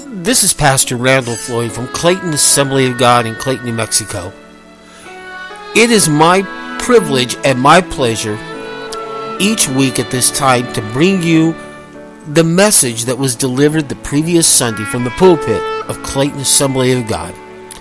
This is Pastor Randall Floyd from Clayton Assembly of God in Clayton, New Mexico. It is my privilege and my pleasure each week at this time to bring you the message that was delivered the previous Sunday from the pulpit of Clayton Assembly of God.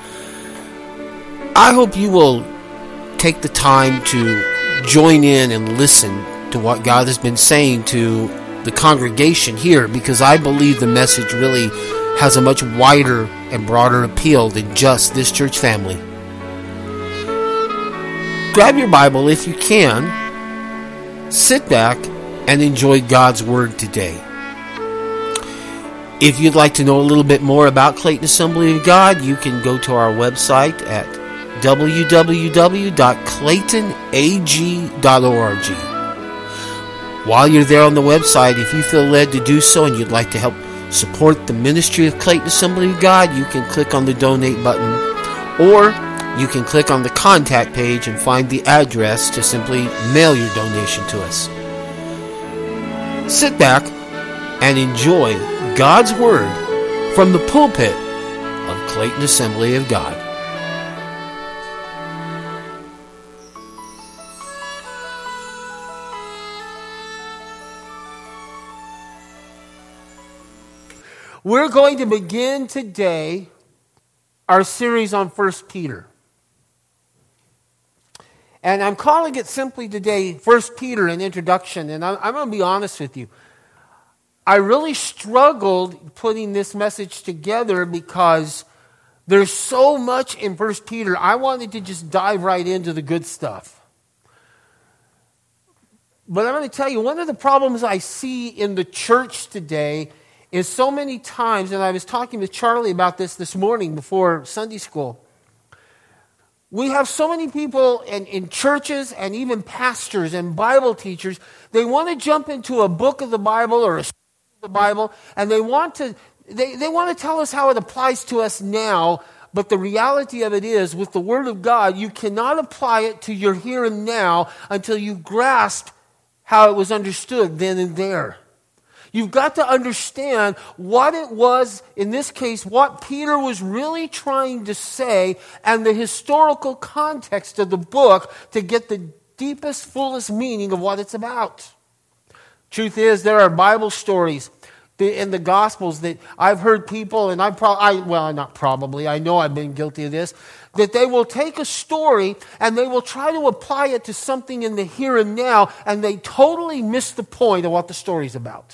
I hope you will take the time to join in and listen to what God has been saying to the congregation here, because I believe the message really has a much wider and broader appeal than just this church family. Grab your Bible if you can, sit back, and enjoy God's Word today. If you'd like to know a little bit more about Clayton Assembly of God, you can go to our website at www.claytonag.org. While you're there on the website, if you feel led to do so and you'd like to help support the ministry of Clayton Assembly of God, you can click on the donate button, or you can click on the contact page and find the address to simply mail your donation to us. Sit back and enjoy God's Word from the pulpit of Clayton Assembly of God. We're going to begin today our series on 1 Peter. And I'm calling it simply today 1 Peter, an introduction. And I'm going to be honest with you. I really struggled putting this message together because there's so much in 1 Peter. I wanted to just dive right into the good stuff. But I'm going to tell you, one of the problems I see in the church today is so many times, and I was talking with Charlie about this morning before Sunday school, we have so many people in churches and even pastors and Bible teachers, they want to jump into a book of the Bible or a story of the Bible, and they want to tell us how it applies to us now, but the reality of it is, with the Word of God, you cannot apply it to your here and now until you grasp how it was understood then and there. You've got to understand what it was, in this case, what Peter was really trying to say and the historical context of the book to get the deepest, fullest meaning of what it's about. Truth is, there are Bible stories in the Gospels that I've heard people, and I know I've been guilty of this, that they will take a story and they will try to apply it to something in the here and now, and they totally miss the point of what the story's about.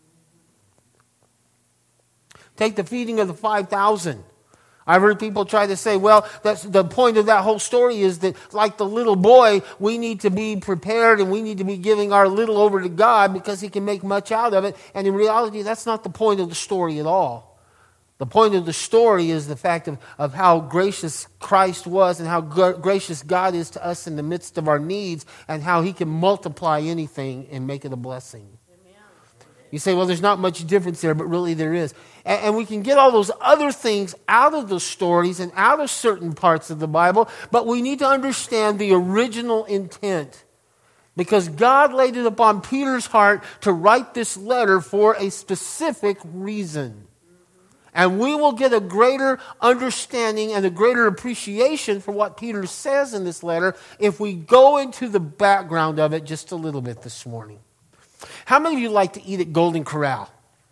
Take the feeding of the 5,000. I've heard people try to say, well, that's the point of that whole story is that, like the little boy, we need to be prepared and we need to be giving our little over to God because He can make much out of it. And in reality, that's not the point of the story at all. The point of the story is the fact of how gracious Christ was and how gracious God is to us in the midst of our needs and how He can multiply anything and make it a blessing. You say, well, there's not much difference there, but really there is. And we can get all those other things out of the stories and out of certain parts of the Bible, but we need to understand the original intent. Because God laid it upon Peter's heart to write this letter for a specific reason. And we will get a greater understanding and a greater appreciation for what Peter says in this letter if we go into the background of it just a little bit this morning. How many of you like to eat at Golden Corral?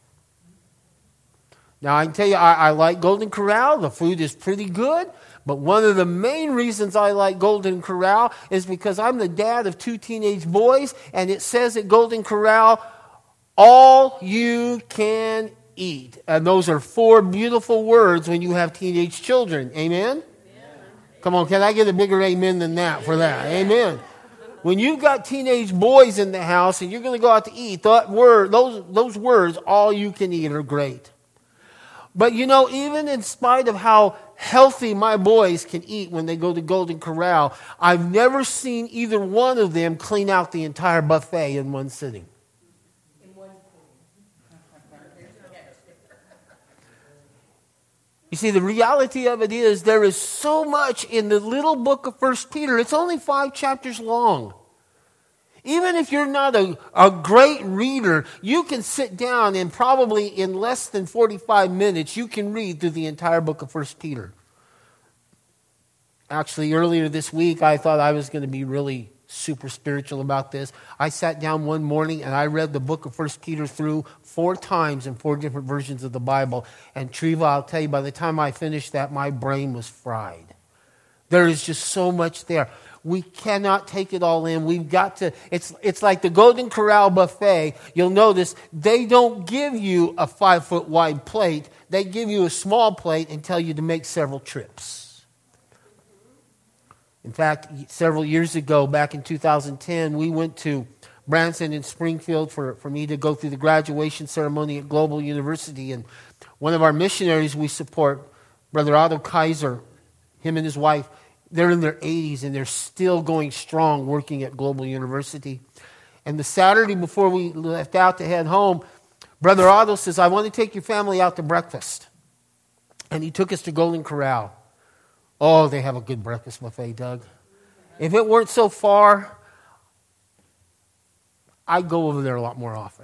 Now, I can tell you, I like Golden Corral. The food is pretty good. But one of the main reasons I like Golden Corral is because I'm the dad of 2 teenage boys, and it says at Golden Corral, all you can eat. And those are 4 beautiful words when you have teenage children. Amen? Come on, can I get a bigger amen than that for that? Amen. When you've got teenage boys in the house and you're going to go out to eat, those words, all you can eat, are great. But you know, even in spite of how healthy my boys can eat when they go to Golden Corral, I've never seen either one of them clean out the entire buffet in one sitting. You see, the reality of it is there is so much in the little book of 1 Peter. It's only 5 chapters long. Even if you're not a great reader, you can sit down and probably in less than 45 minutes, you can read through the entire book of 1 Peter. Actually, earlier this week, I thought I was going to be really super spiritual about this. I sat down one morning and I read the book of 1 Peter through 4 times in 4 different versions of the Bible. And Treva, I'll tell you, by the time I finished that, my brain was fried. There is just so much there. We cannot take it all in. We've got to, it's like the Golden Corral buffet. You'll notice they don't give you a 5-foot wide plate. They give you a small plate and tell you to make several trips. In fact, several years ago, back in 2010, we went to Branson and Springfield for me to go through the graduation ceremony at Global University. And one of our missionaries we support, Brother Otto Kaiser, him and his wife, they're in their 80s and they're still going strong working at Global University. And the Saturday before we left out to head home, Brother Otto says, I want to take your family out to breakfast. And he took us to Golden Corral. Oh, they have a good breakfast buffet, Doug. If it weren't so far, I'd go over there a lot more often.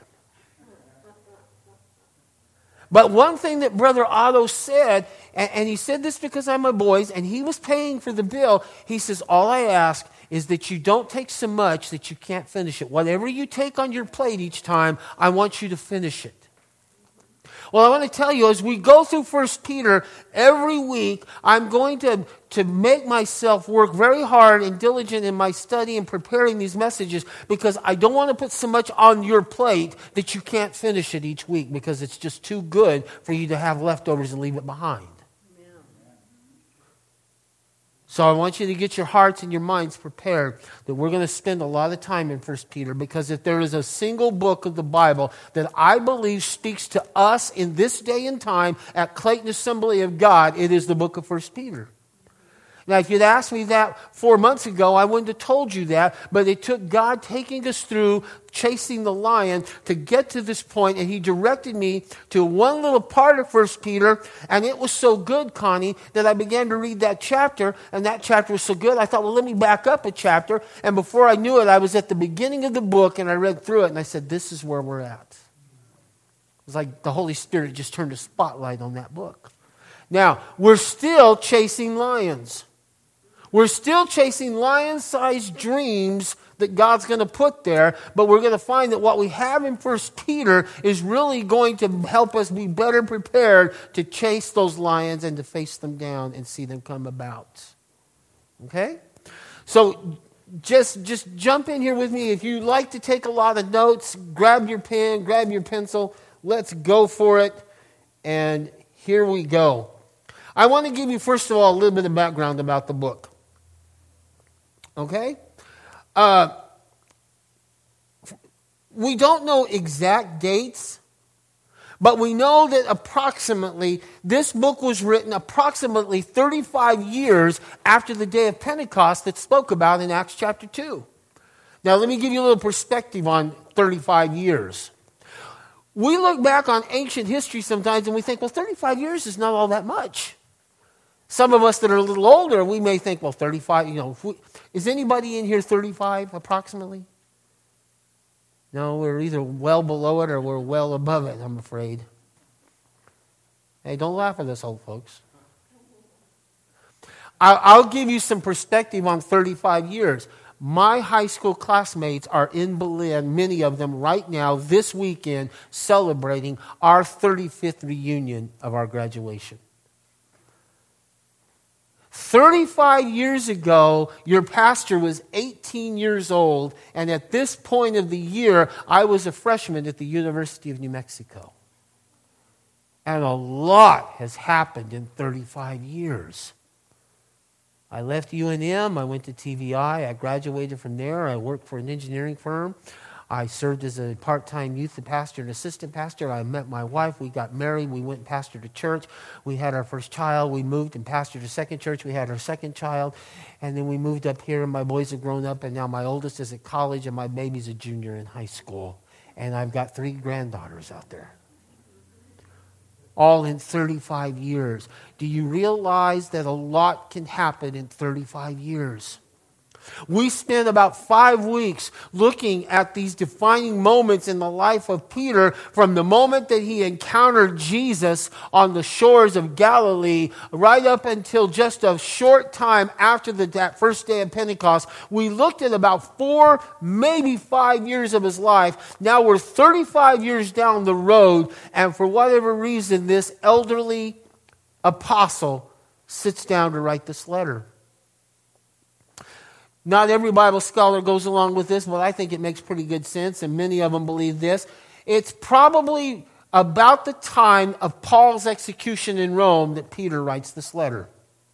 But one thing that Brother Otto said, and he said this because I'm a boys, and he was paying for the bill. He says, all I ask is that you don't take so much that you can't finish it. Whatever you take on your plate each time, I want you to finish it. Well, I want to tell you, as we go through 1 Peter, every week, I'm going to make myself work very hard and diligent in my study and preparing these messages because I don't want to put so much on your plate that you can't finish it each week because it's just too good for you to have leftovers and leave it behind. So I want you to get your hearts and your minds prepared that we're going to spend a lot of time in 1 Peter because if there is a single book of the Bible that I believe speaks to us in this day and time at Clayton Assembly of God, it is the book of 1 Peter. Now, if you'd asked me that 4 months ago, I wouldn't have told you that, but it took God taking us through chasing the lion to get to this point, and he directed me to one little part of 1 Peter, and it was so good, Connie, that I began to read that chapter, and that chapter was so good, I thought, well, let me back up a chapter, and before I knew it, I was at the beginning of the book, and I read through it, and I said, this is where we're at. It was like the Holy Spirit just turned a spotlight on that book. Now, we're still chasing lions. We're still chasing lion-sized dreams that God's going to put there, but we're going to find that what we have in 1 Peter is really going to help us be better prepared to chase those lions and to face them down and see them come about. Okay? So just jump in here with me. If you like to take a lot of notes, grab your pen, grab your pencil. Let's go for it. And here we go. I want to give you, first of all, a little bit of background about the book. Okay? We don't know exact dates, but we know that approximately, this book was written approximately 35 years after the day of Pentecost that's spoke about in Acts chapter 2. Now, let me give you a little perspective on 35 years. We look back on ancient history sometimes and we think, well, 35 years is not all that much. Some of us that are a little older, we may think, well, 35, is anybody in here 35 approximately? No, we're either well below it or we're well above it, I'm afraid. Hey, don't laugh at us old folks. I'll give you some perspective on 35 years. My high school classmates are in Berlin, many of them right now, this weekend, celebrating our 35th reunion of our graduation. 35 years ago, your pastor was 18 years old, and at this point of the year, I was a freshman at the University of New Mexico. And a lot has happened in 35 years. I left UNM, I went to TVI, I graduated from there, I worked for an engineering firm. I served as a part-time youth pastor and assistant pastor. I met my wife. We got married. We went and pastored a church. We had our first child. We moved and pastored a second church. We had our second child. And then we moved up here, and my boys have grown up, and now my oldest is at college, and my baby's a junior in high school. And I've got 3 granddaughters out there. All in 35 years. Do you realize that a lot can happen in 35 years? We spent about 5 weeks looking at these defining moments in the life of Peter from the moment that he encountered Jesus on the shores of Galilee right up until just a short time after that first day of Pentecost. We looked at about 4, maybe 5 years of his life. Now we're 35 years down the road, and for whatever reason, this elderly apostle sits down to write this letter. Not every Bible scholar goes along with this, but I think it makes pretty good sense, and many of them believe this. It's probably about the time of Paul's execution in Rome that Peter writes this letter.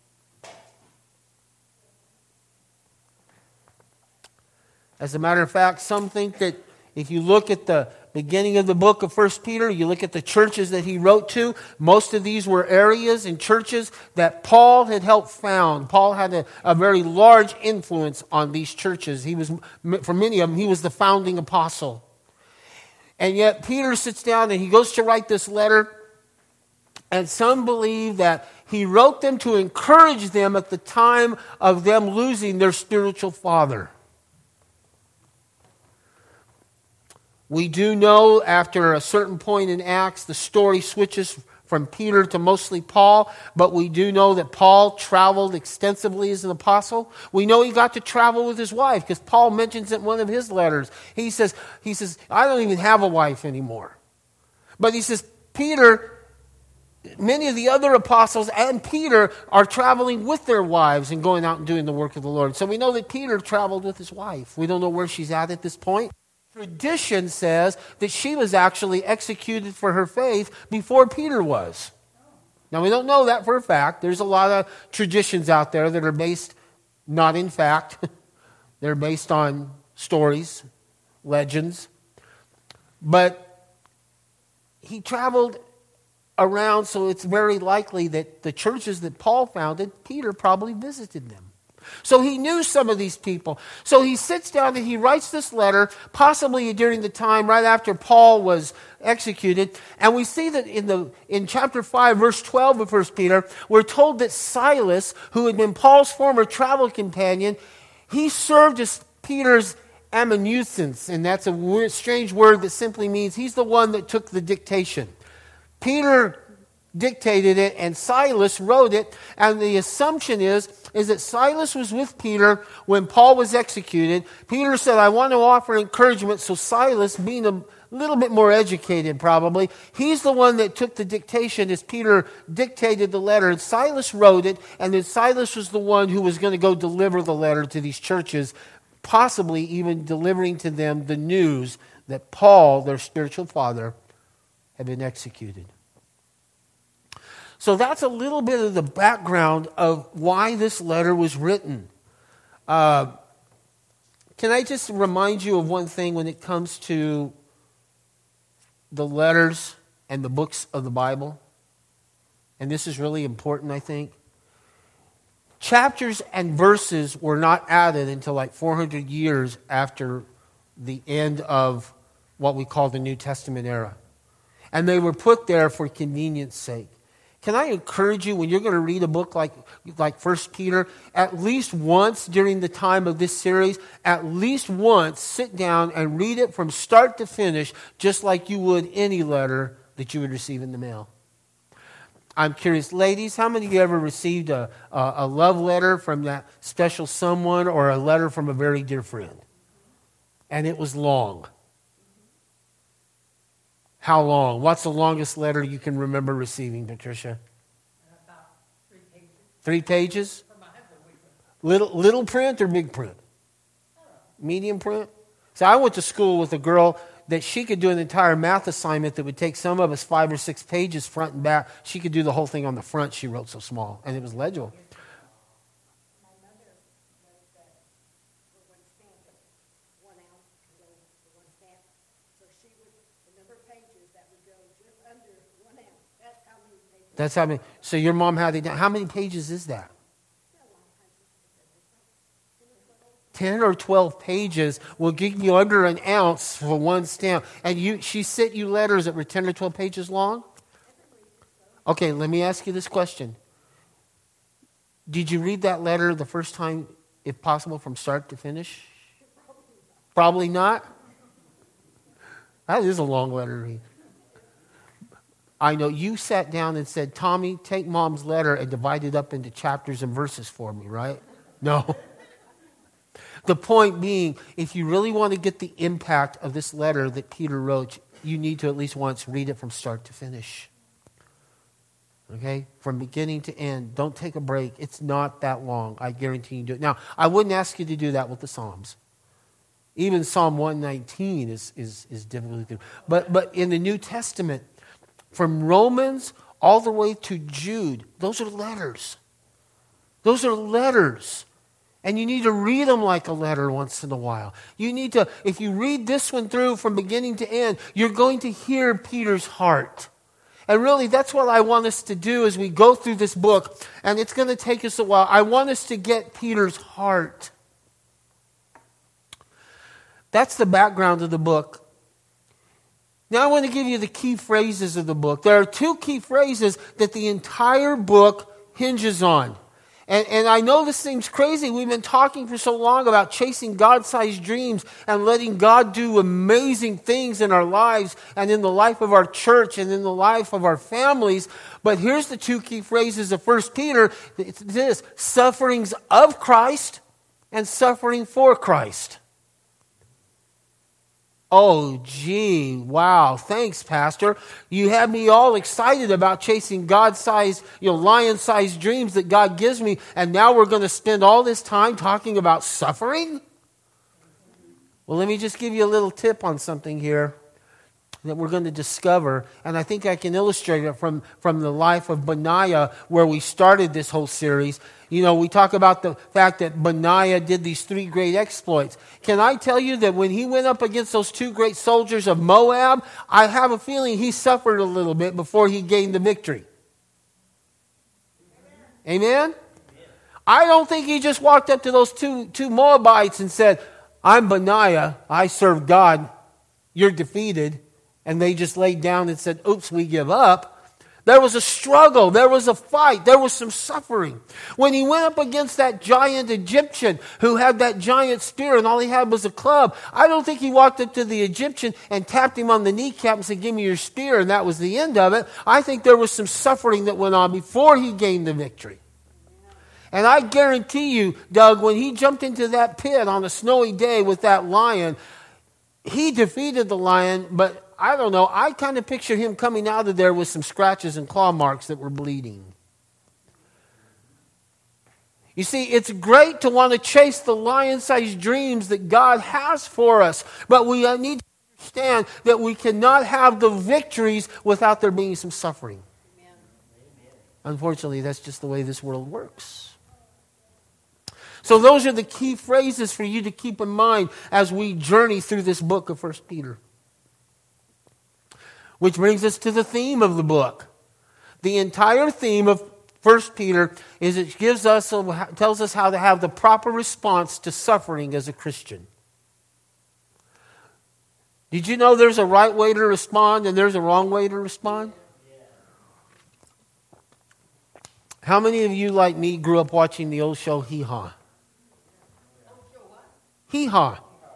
As a matter of fact, some think that if you look at the beginning of the book of 1 Peter, you look at the churches that he wrote to, most of these were areas and churches that Paul had helped found. Paul had a very large influence on these churches. For many of them, he was the founding apostle. And yet Peter sits down and he goes to write this letter, and some believe that he wrote them to encourage them at the time of them losing their spiritual father. We do know after a certain point in Acts, the story switches from Peter to mostly Paul, but we do know that Paul traveled extensively as an apostle. We know he got to travel with his wife because Paul mentions it in one of his letters. He says, I don't even have a wife anymore. But he says, Peter, many of the other apostles and Peter are traveling with their wives and going out and doing the work of the Lord. So we know that Peter traveled with his wife. We don't know where she's at this point. Tradition says that she was actually executed for her faith before Peter was. Now, we don't know that for a fact. There's a lot of traditions out there that are based not in fact. They're based on stories, legends. But he traveled around, so it's very likely that the churches that Paul founded, Peter probably visited them. So he knew some of these people. So he sits down and he writes this letter, possibly during the time right after Paul was executed. And we see that in chapter 5, verse 12 of 1 Peter, we're told that Silas, who had been Paul's former travel companion, he served as Peter's amanuensis. And that's a strange word that simply means he's the one that took the dictation. Peter dictated it and Silas wrote it, and the assumption is that Silas was with Peter when Paul was executed. Peter said, I want to offer encouragement, so Silas, being a little bit more educated probably, he's the one that took the dictation as Peter dictated the letter, and Silas wrote it, and then Silas was the one who was going to go deliver the letter to these churches, possibly even delivering to them the news that Paul, their spiritual father, had been executed. So that's a little bit of the background of why this letter was written. Can I just remind you of one thing when it comes to the letters and the books of the Bible? And this is really important, I think. Chapters and verses were not added until like 400 years after the end of what we call the New Testament era. And they were put there for convenience sake. Can I encourage you, when you're going to read a book like 1 Peter, at least once during the time of this series, at least once sit down and read it from start to finish, just like you would any letter that you would receive in the mail. I'm curious, ladies, how many of you ever received a love letter from that special someone or a letter from a very dear friend? And it was long. How long? What's the longest letter you can remember receiving, Patricia? About 3 pages. 3 pages? From my husband. Little print or big print? Medium print? So I went to school with a girl that she could do an entire math assignment that would take some of us 5 or 6 pages front and back. She could do the whole thing on the front. She wrote so small, and it was legible. My mother wrote that for one stamp, 1 ounce to go for one stamp. So she would, the number of pages that would go just under 1 ounce. That's how many pages. That's how many. So your mom had it down. How many pages is that? 10 or 12 pages will give you under an ounce for one stamp. And she sent you letters that were 10 or 12 pages long? Okay, let me ask you this question. Did you read that letter the first time if possible, from start to finish? Probably not. That is a long letter to read. I know you sat down and said, Tommy, take Mom's letter and divide it up into chapters and verses for me, right? No. The point being, if you really want to get the impact of this letter that Peter wrote, you need to at least once read it from start to finish. Okay? From beginning to end. Don't take a break. It's not that long. I guarantee you do it. Now, I wouldn't ask you to do that with the Psalms. Even Psalm 119 is difficult to do. But in the New Testament, from Romans all the way to Jude, those are letters. Those are letters. And you need to read them like a letter once in a while. You need to, if you read this one through from beginning to end, you're going to hear Peter's heart. And really, that's what I want us to do as we go through this book. And it's going to take us a while. I want us to get Peter's heart. That's the background of the book. Now I want to give you the key phrases of the book. There are two key phrases that the entire book hinges on. And I know this seems crazy. We've been talking for so long about chasing God-sized dreams and letting God do amazing things in our lives and in the life of our church and in the life of our families. But here's the two key phrases of 1 Peter. It's this: sufferings of Christ and suffering for Christ. Oh, gee, wow, thanks, Pastor. You have me all excited about chasing God-sized, lion-sized dreams that God gives me, and now we're going to spend all this time talking about suffering? Well, let me just give you a little tip on something here that we're going to discover, and I think I can illustrate it from the life of Benaiah, where we started this whole series. We talk about the fact that Benaiah did these 3 great exploits. Can I tell you that when he went up against those 2 great soldiers of Moab, I have a feeling he suffered a little bit before he gained the victory. Amen? I don't think he just walked up to those two Moabites and said, I'm Benaiah, I serve God, you're defeated. And they just laid down and said, oops, we give up. There was a struggle. There was a fight. There was some suffering. When he went up against that giant Egyptian who had that giant spear and all he had was a club, I don't think he walked up to the Egyptian and tapped him on the kneecap and said, give me your spear, and that was the end of it. I think there was some suffering that went on before he gained the victory. And I guarantee you, Doug, when he jumped into that pit on a snowy day with that lion, he defeated the lion, but I don't know, I kind of picture him coming out of there with some scratches and claw marks that were bleeding. You see, it's great to want to chase the lion-sized dreams that God has for us, but we need to understand that we cannot have the victories without there being some suffering. Amen. Unfortunately, that's just the way this world works. So those are the key phrases for you to keep in mind as we journey through this book of 1 Peter. Which brings us to the theme of the book. The entire theme of 1 Peter is it tells us how to have the proper response to suffering as a Christian. Did you know there's a right way to respond and there's a wrong way to respond? How many of you, like me, grew up watching the old show Hee Haw? Hee Haw.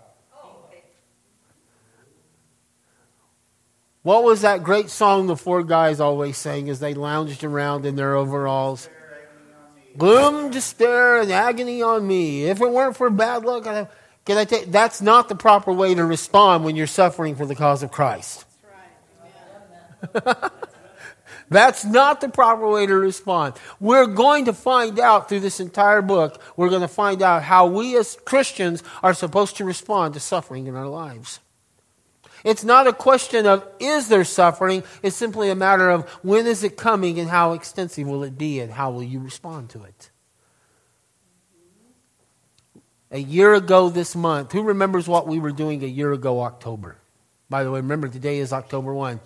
What was that great song the 4 guys always sang as they lounged around in their overalls? Gloom, despair, and agony on me. If it weren't for bad luck, can I tell you, that's not the proper way to respond when you're suffering for the cause of Christ. That's right. That's not the proper way to respond. We're going to find out through this entire book, we're going to find out how we as Christians are supposed to respond to suffering in our lives. It's not a question of is there suffering, it's simply a matter of when is it coming and how extensive will it be and how will you respond to it. A year ago this month, who remembers what we were doing a year ago October? By the way, remember today is October 1.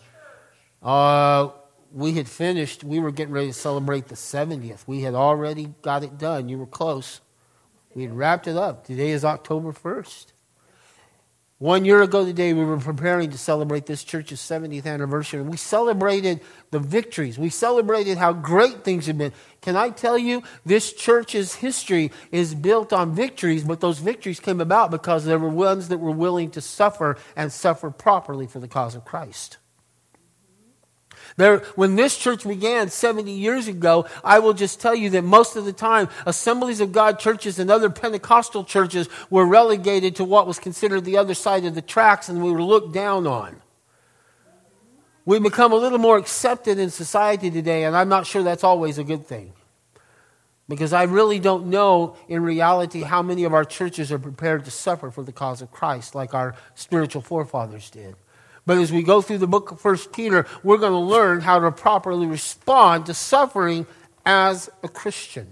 We had finished, we were getting ready to celebrate the 70th. We had already got it done. You were close. We had wrapped it up. Today is October 1st. 1 year ago today, we were preparing to celebrate this church's 70th anniversary. And we celebrated the victories. We celebrated how great things have been. Can I tell you, this church's history is built on victories, but those victories came about because there were ones that were willing to suffer and suffer properly for the cause of Christ. When this church began 70 years ago, I will just tell you that most of the time, Assemblies of God churches and other Pentecostal churches were relegated to what was considered the other side of the tracks, and we were looked down on. We've become a little more accepted in society today, and I'm not sure that's always a good thing. Because I really don't know in reality how many of our churches are prepared to suffer for the cause of Christ like our spiritual forefathers did. But as we go through the book of 1 Peter, we're going to learn how to properly respond to suffering as a Christian.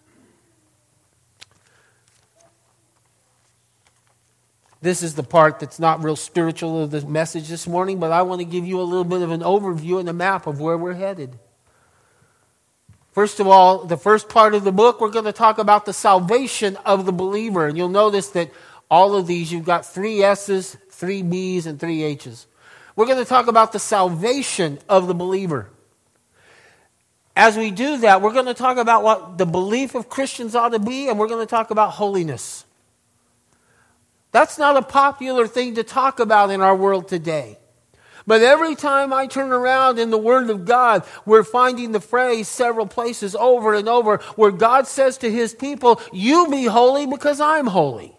This is the part that's not real spiritual of the message this morning, but I want to give you a little bit of an overview and a map of where we're headed. First of all, the first part of the book, we're going to talk about the salvation of the believer. And you'll notice that all of these, you've got 3 S's, 3 B's, and 3 H's. We're going to talk about the salvation of the believer. As we do that, we're going to talk about what the belief of Christians ought to be, and we're going to talk about holiness. That's not a popular thing to talk about in our world today. But every time I turn around in the Word of God, we're finding the phrase several places over and over where God says to His people, you be holy because I'm holy.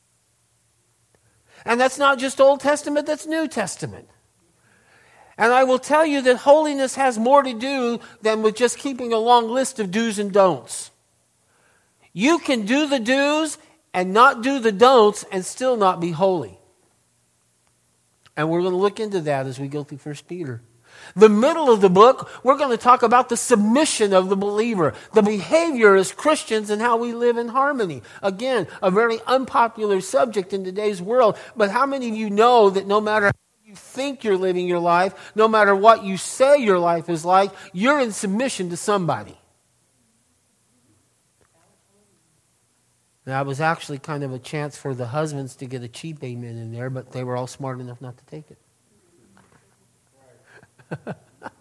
And that's not just Old Testament, that's New Testament. And I will tell you that holiness has more to do than with just keeping a long list of do's and don'ts. You can do the do's and not do the don'ts and still not be holy. And we're going to look into that as we go through 1 Peter. The middle of the book, we're going to talk about the submission of the believer, the behavior as Christians and how we live in harmony. Again, a very unpopular subject in today's world, but how many of you know that no matter how you think you're living your life, no matter what you say your life is like, you're in submission to somebody? That was actually kind of a chance for the husbands to get a cheap amen in there, but they were all smart enough not to take it.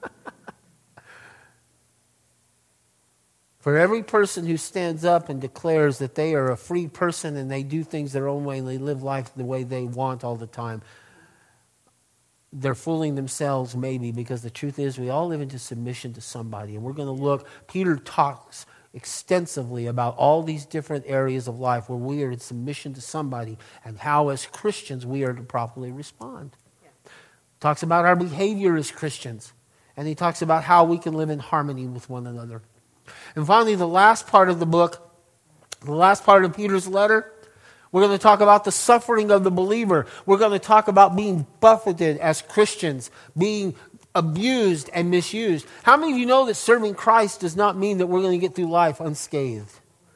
For every person who stands up and declares that they are a free person and they do things their own way and they live life the way they want all the time, they're fooling themselves maybe, because the truth is we all live into submission to somebody. And we're going to look, Peter talks extensively about all these different areas of life where we are in submission to somebody and how as Christians we are to properly respond. Talks about our behavior as Christians. And he talks about how we can live in harmony with one another. And finally, the last part of the book, the last part of Peter's letter, we're going to talk about the suffering of the believer. We're going to talk about being buffeted as Christians, being abused and misused. How many of you know that serving Christ does not mean that we're going to get through life unscathed?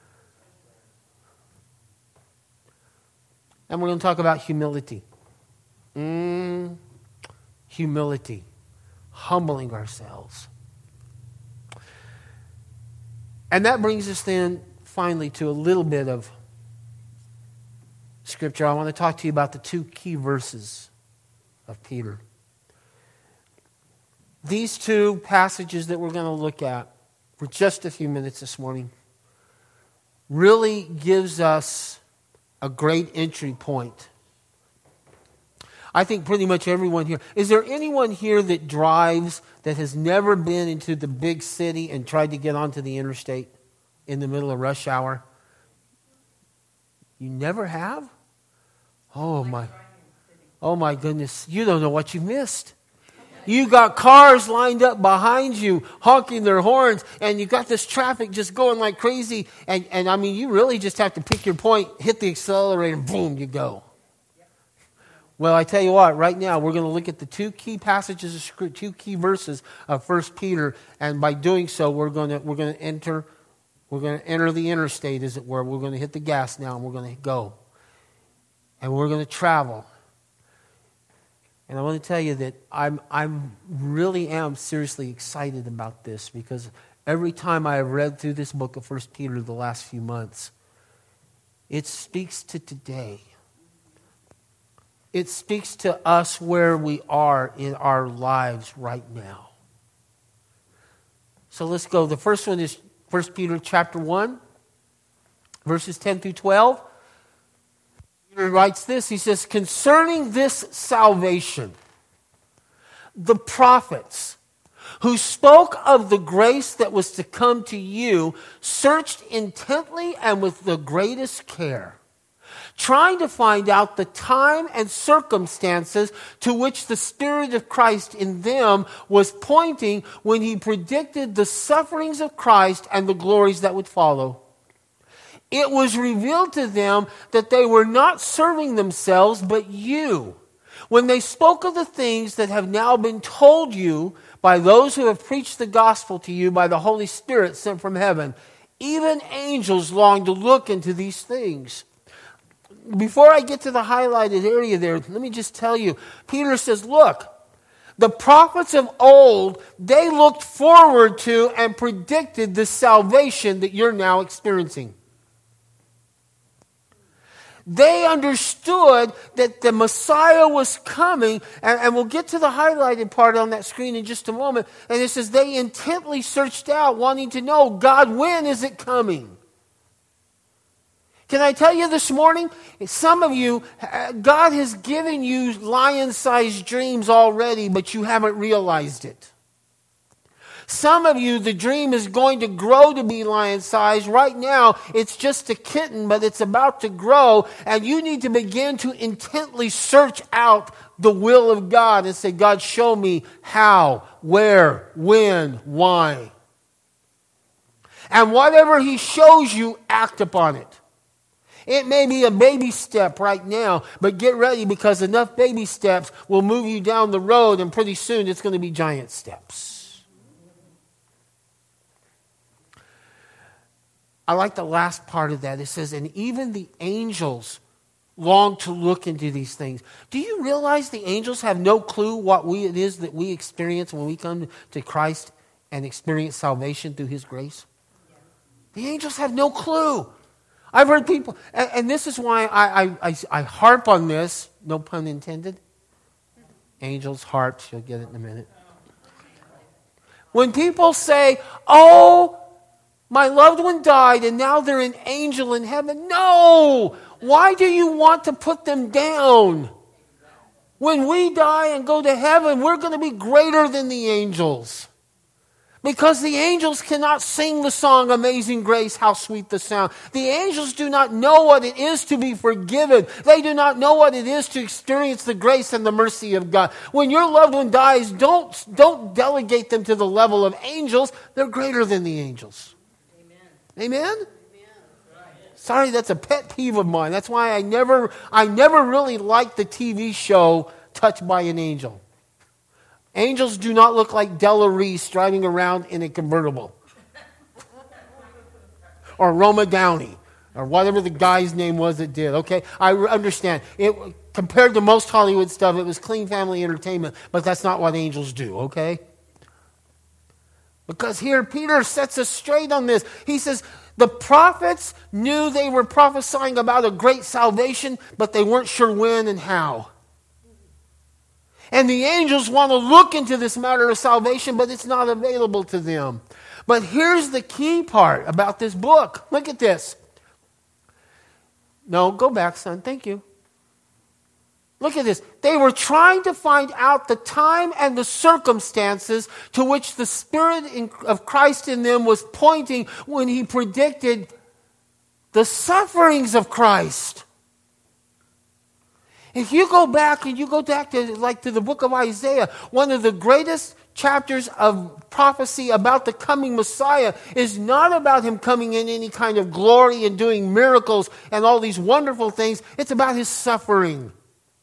And we're going to talk about humility. Humility. Humbling ourselves. And that brings us then finally to a little bit of Scripture. I want to talk to you about the 2 key verses of Peter. These 2 passages that we're going to look at for just a few minutes this morning really gives us a great entry point. I think pretty much everyone here. Is there anyone here that drives that has never been into the big city and tried to get onto the interstate in the middle of rush hour? You never have? Oh my goodness. You don't know what you missed. You got cars lined up behind you, honking their horns, and you got this traffic just going like crazy. And I mean, you really just have to pick your point, hit the accelerator, and boom, you go. Well, I tell you what, right now we're going to look at the 2 key passages of Scripture, 2 key verses of 1 Peter, and by doing so, we're going to enter the interstate, as it were. We're going to hit the gas now, and we're going to go, and we're going to travel. And I want to tell you that I'm really am seriously excited about this, because every time I have read through this book of 1 Peter the last few months, it speaks to today. it speaks to us where we are in our lives right now. So let's go. The first one is 1 Peter chapter 1, verses 10 through 12. Peter writes this. He says, concerning this salvation, the prophets who spoke of the grace that was to come to you searched intently and with the greatest care, trying to find out the time and circumstances to which the Spirit of Christ in them was pointing when he predicted the sufferings of Christ and the glories that would follow. It was revealed to them that they were not serving themselves, but you, when they spoke of the things that have now been told you by those who have preached the gospel to you by the Holy Spirit sent from heaven. Even angels long to look into these things. Before I get to the highlighted area there, let me just tell you, Peter says, look, the prophets of old, they looked forward to and predicted the salvation that you're now experiencing. They understood that the Messiah was coming, and we'll get to the highlighted part on that screen in just a moment. And it says they intently searched out, wanting to know, God, when is it coming? Can I tell you this morning, some of you, God has given you lion-sized dreams already, but you haven't realized it. Some of you, the dream is going to grow to be lion-sized. Right now, it's just a kitten, but it's about to grow. And you need to begin to intently search out the will of God and say, God, show me how, where, when, why. And whatever He shows you, act upon it. It may be a baby step right now, but get ready because enough baby steps will move you down the road, and pretty soon it's going to be giant steps. I like the last part of that. It says, and even the angels long to look into these things. Do you realize the angels have no clue what it is that we experience when we come to Christ and experience salvation through His grace? The angels have no clue. I've heard people, and this is why I harp on this, no pun intended. Angels, harps, you'll get it in a minute. When people say, oh, my loved one died and now they're an angel in heaven. No! Why do you want to put them down? When we die and go to heaven, we're going to be greater than the angels. Because the angels cannot sing the song, Amazing Grace, how sweet the sound. The angels do not know what it is to be forgiven. They do not know what it is to experience the grace and the mercy of God. When your loved one dies, don't delegate them to the level of angels. They're greater than the angels. Amen? Amen? Sorry, that's a pet peeve of mine. That's why I never really liked the TV show Touched by an Angel. Angels do not look like Della Reese driving around in a convertible. Or Roma Downey. Or whatever the guy's name was that did. Okay? I understand. Compared to most Hollywood stuff, it was clean family entertainment. But that's not what angels do. Okay? Because here Peter sets us straight on this. He says, the prophets knew they were prophesying about a great salvation, but they weren't sure when and how. And the angels want to look into this matter of salvation, but it's not available to them. But here's the key part about this book. Look at this. No, go back, son. Thank you. Look at this. They were trying to find out the time and the circumstances to which the Spirit of Christ in them was pointing when He predicted the sufferings of Christ. If you go back and you go back to the book of Isaiah, one of the greatest chapters of prophecy about the coming Messiah is not about Him coming in any kind of glory and doing miracles and all these wonderful things. It's about His suffering.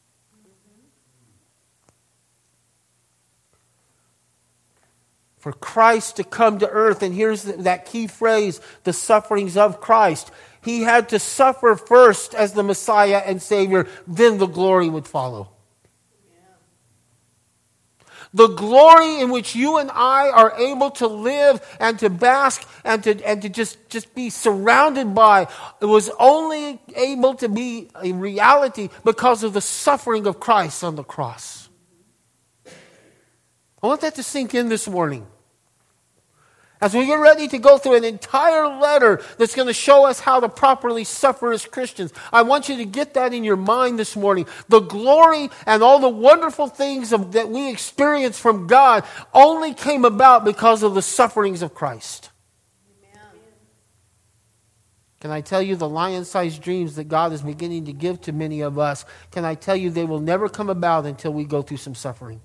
For Christ to come to earth, and here's that key phrase, the sufferings of Christ. He had to suffer first as the Messiah and Savior, then the glory would follow. The glory in which you and I are able to live and to bask and to just be surrounded by, it was only able to be a reality because of the suffering of Christ on the cross. I want that to sink in this morning. As we get ready to go through an entire letter that's going to show us how to properly suffer as Christians, I want you to get that in your mind this morning. The glory and all the wonderful things that we experience from God only came about because of the sufferings of Christ. Amen. Can I tell you the lion-sized dreams that God is beginning to give to many of us, can I tell you they will never come about until we go through some suffering?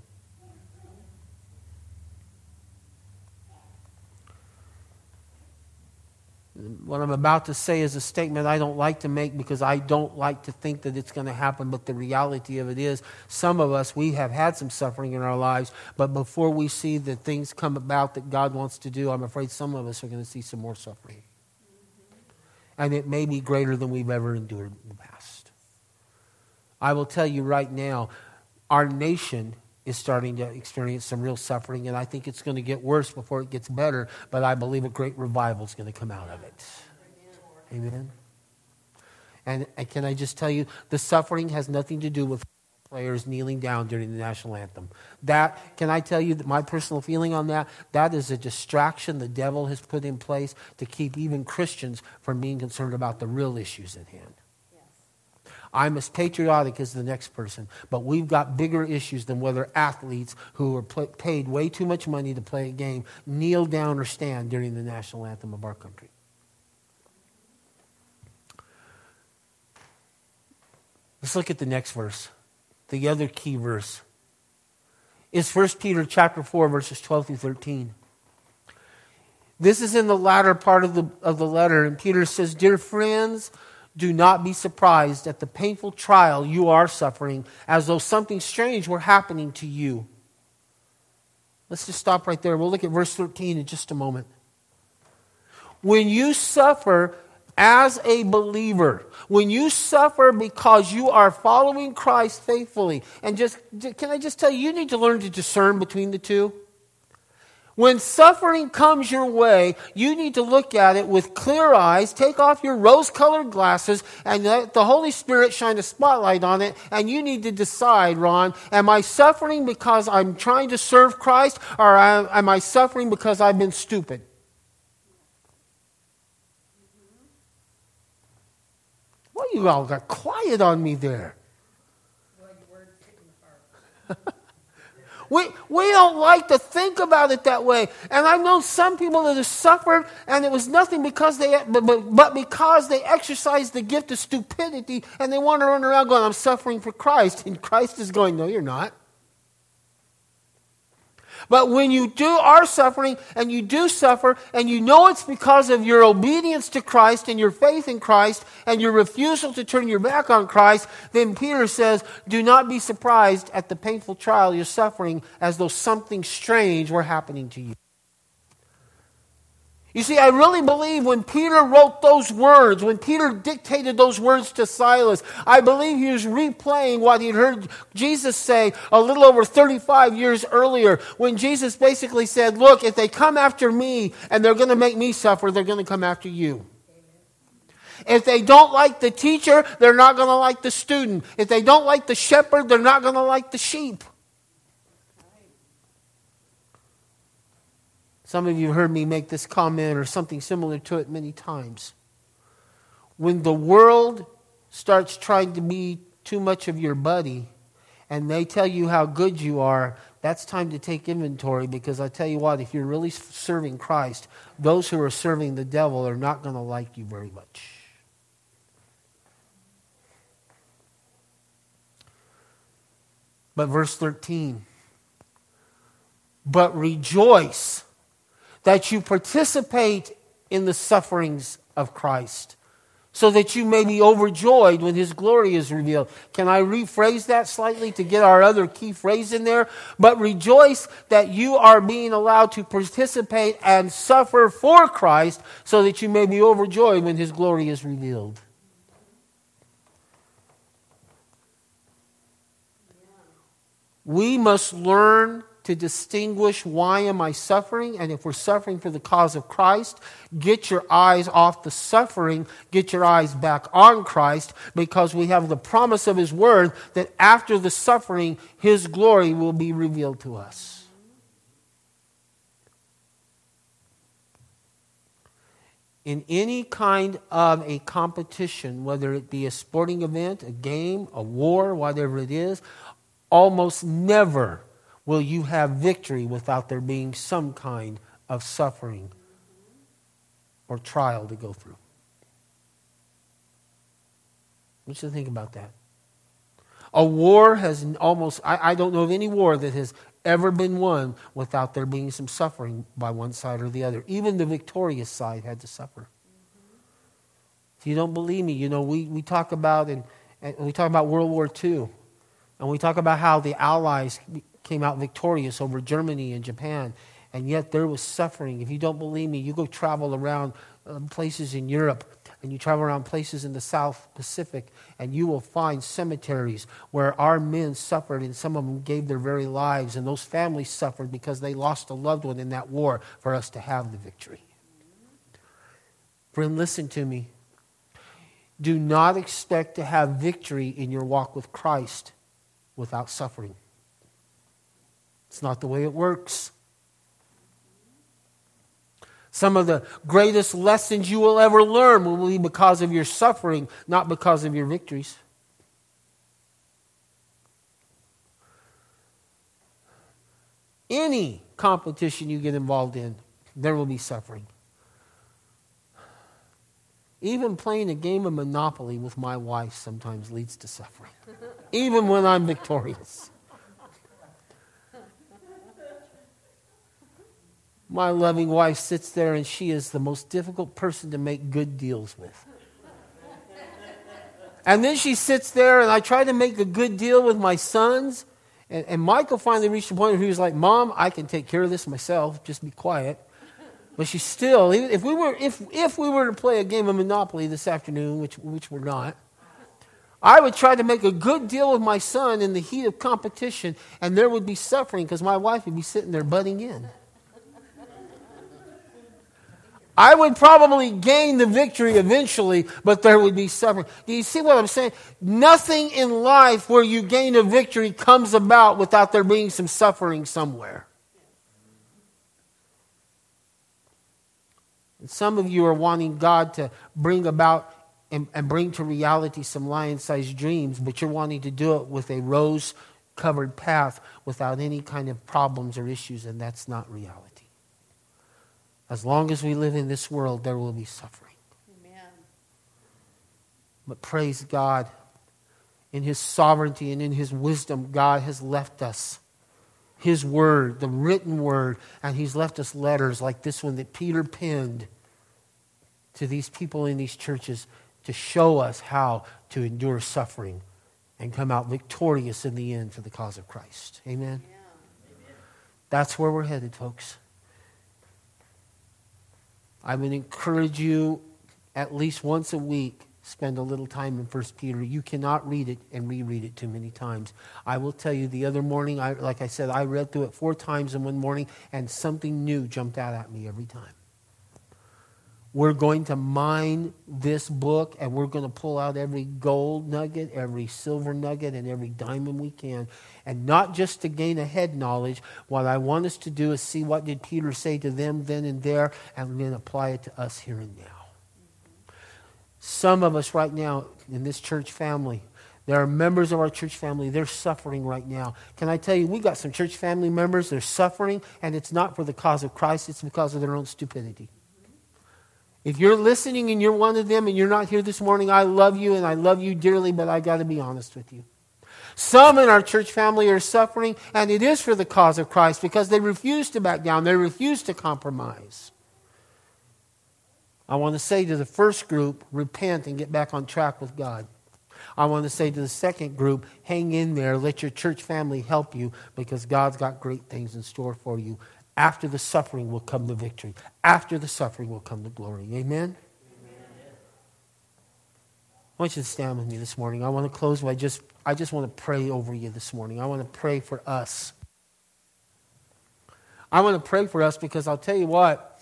What I'm about to say is a statement I don't like to make because I don't like to think that it's going to happen, but the reality of it is some of us, we have had some suffering in our lives, but before we see the things come about that God wants to do, I'm afraid some of us are going to see some more suffering. And it may be greater than we've ever endured in the past. I will tell you right now, our nation is starting to experience some real suffering, and I think it's going to get worse before it gets better, but I believe a great revival is going to come out of it. Amen. And can I just tell you, the suffering has nothing to do with players kneeling down during the national anthem. That, can I tell you that my personal feeling on that, that is a distraction the devil has put in place to keep even Christians from being concerned about the real issues at hand. I'm as patriotic as the next person, but we've got bigger issues than whether athletes who are paid way too much money to play a game kneel down or stand during the national anthem of our country. Let's look at the next verse. The other key verse is 1 Peter chapter 4, verses 12 through 13. This is in the latter part of the letter, and Peter says, "Dear friends, do not be surprised at the painful trial you are suffering, as though something strange were happening to you." Let's just stop right there. We'll look at verse 13 in just a moment. When you suffer as a believer, when you suffer because you are following Christ faithfully, and can I just tell you, you need to learn to discern between the two. When suffering comes your way, you need to look at it with clear eyes, take off your rose-colored glasses, and let the Holy Spirit shine a spotlight on it, and you need to decide, Ron, am I suffering because I'm trying to serve Christ, or am I suffering because I've been stupid? Well, you all got quiet on me there. We don't like to think about it that way. And I've known some people that have suffered, and it was nothing because but because they exercised the gift of stupidity, and they want to run around going, I'm suffering for Christ. And Christ is going, no, you're not. But when you are suffering, and you do suffer, and you know it's because of your obedience to Christ and your faith in Christ and your refusal to turn your back on Christ, then Peter says, do not be surprised at the painful trial you're suffering as though something strange were happening to you. You see, I really believe when Peter wrote those words, when Peter dictated those words to Silas, I believe he was replaying what he'd heard Jesus say a little over 35 years earlier, when Jesus basically said, look, if they come after me and they're going to make me suffer, they're going to come after you. If they don't like the teacher, they're not going to like the student. If they don't like the shepherd, they're not going to like the sheep. Some of you have heard me make this comment or something similar to it many times. When the world starts trying to be too much of your buddy and they tell you how good you are, that's time to take inventory, because I tell you what, if you're really serving Christ, those who are serving the devil are not going to like you very much. But verse 13, but rejoice that you participate in the sufferings of Christ, so that you may be overjoyed when His glory is revealed. Can I rephrase that slightly to get our other key phrase in there? But rejoice that you are being allowed to participate and suffer for Christ, so that you may be overjoyed when His glory is revealed. We must learn to distinguish why am I suffering, and if we're suffering for the cause of Christ, get your eyes off the suffering, get your eyes back on Christ, because we have the promise of His Word that after the suffering, His glory will be revealed to us. In any kind of a competition, whether it be a sporting event, a game, a war, whatever it is, almost never will you have victory without there being some kind of suffering or trial to go through. I want you to think about that. A war has almost, I don't know of any war that has ever been won without there being some suffering by one side or the other. Even the victorious side had to suffer. If you don't believe me, we talk about World War II, and we talk about how the Allies came out victorious over Germany and Japan, and yet there was suffering. If you don't believe me, you go travel around places in Europe, and you travel around places in the South Pacific, and you will find cemeteries where our men suffered, and some of them gave their very lives, and those families suffered because they lost a loved one in that war for us to have the victory. Friend, listen to me. Do not expect to have victory in your walk with Christ without suffering. It's not the way it works. Some of the greatest lessons you will ever learn will be because of your suffering, not because of your victories. Any competition you get involved in, there will be suffering. Even playing a game of Monopoly with my wife sometimes leads to suffering. Even when I'm victorious. My loving wife sits there and she is the most difficult person to make good deals with. And then she sits there and I try to make a good deal with my sons. And Michael finally reached the point where he was like, Mom, I can take care of this myself. Just be quiet. But she still, if we were to play a game of Monopoly this afternoon, which we're not, I would try to make a good deal with my son in the heat of competition, and there would be suffering because my wife would be sitting there butting in. I would probably gain the victory eventually, but there would be suffering. Do you see what I'm saying? Nothing in life where you gain a victory comes about without there being some suffering somewhere. And some of you are wanting God to bring about and bring to reality some lion-sized dreams, but you're wanting to do it with a rose-covered path without any kind of problems or issues, and that's not reality. As long as we live in this world, there will be suffering. Amen. But praise God, in His sovereignty and in His wisdom, God has left us His Word, the written Word, and He's left us letters like this one that Peter penned to these people in these churches to show us how to endure suffering and come out victorious in the end for the cause of Christ. Amen? Yeah. That's where we're headed, folks. I would encourage you at least once a week, spend a little time in 1 Peter. You cannot read it and reread it too many times. I will tell you, the other morning, like I said, I read through it 4 times in one morning, and something new jumped out at me every time. We're going to mine this book, and we're going to pull out every gold nugget, every silver nugget, and every diamond we can. And not just to gain a head knowledge. What I want us to do is see what did Peter say to them then and there, and then apply it to us here and now. Some of us right now in this church family, there are members of our church family, they're suffering right now. Can I tell you, we got some church family members, they're suffering, and it's not for the cause of Christ, it's because of their own stupidity. If you're listening and you're one of them and you're not here this morning, I love you and I love you dearly, but I got to be honest with you. Some in our church family are suffering, and it is for the cause of Christ because they refuse to back down. They refuse to compromise. I want to say to the first group, repent and get back on track with God. I want to say to the second group, hang in there. Let your church family help you because God's got great things in store for you. After the suffering will come the victory. After the suffering will come the glory. Amen? Amen. I want you to stand with me this morning. I want to close by I just want to pray over you this morning. I want to pray for us. I want to pray for us because I'll tell you what.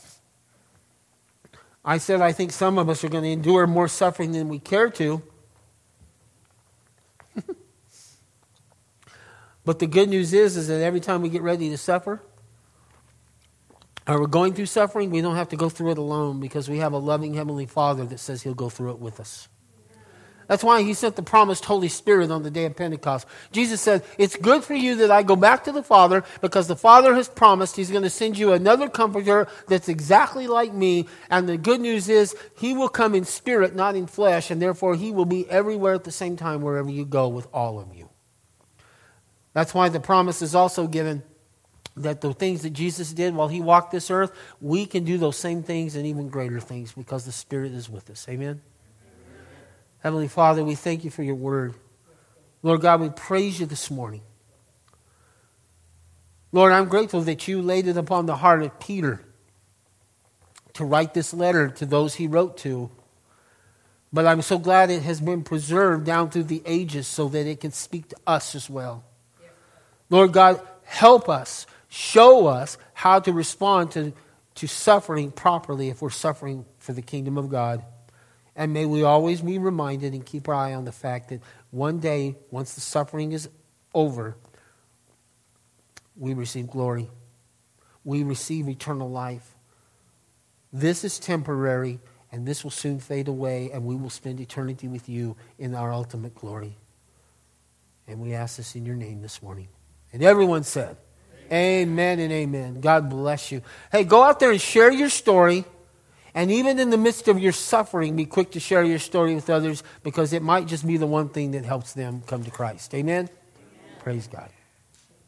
I said I think some of us are going to endure more suffering than we care to. But the good news is that every time we get ready to suffer, or we're going through suffering, we don't have to go through it alone because we have a loving Heavenly Father that says He'll go through it with us. That's why He sent the promised Holy Spirit on the day of Pentecost. Jesus said, it's good for you that I go back to the Father because the Father has promised He's going to send you another comforter that's exactly like me. And the good news is He will come in spirit, not in flesh, and therefore He will be everywhere at the same time wherever you go with all of you. That's why the promise is also given that the things that Jesus did while He walked this earth, we can do those same things and even greater things because the Spirit is with us. Amen? Amen. Heavenly Father, we thank You for Your word. Lord God, we praise You this morning. Lord, I'm grateful that You laid it upon the heart of Peter to write this letter to those he wrote to. But I'm so glad it has been preserved down through the ages so that it can speak to us as well. Lord God, help us, show us how to respond to suffering properly if we're suffering for the kingdom of God. And may we always be reminded and keep our eye on the fact that one day, once the suffering is over, we receive glory. We receive eternal life. This is temporary, and this will soon fade away, and we will spend eternity with You in our ultimate glory. And we ask this in Your name this morning. And everyone said, amen and amen. God bless you. Hey, go out there and share your story. And even in the midst of your suffering, be quick to share your story with others because it might just be the one thing that helps them come to Christ. Amen? Amen. Praise God.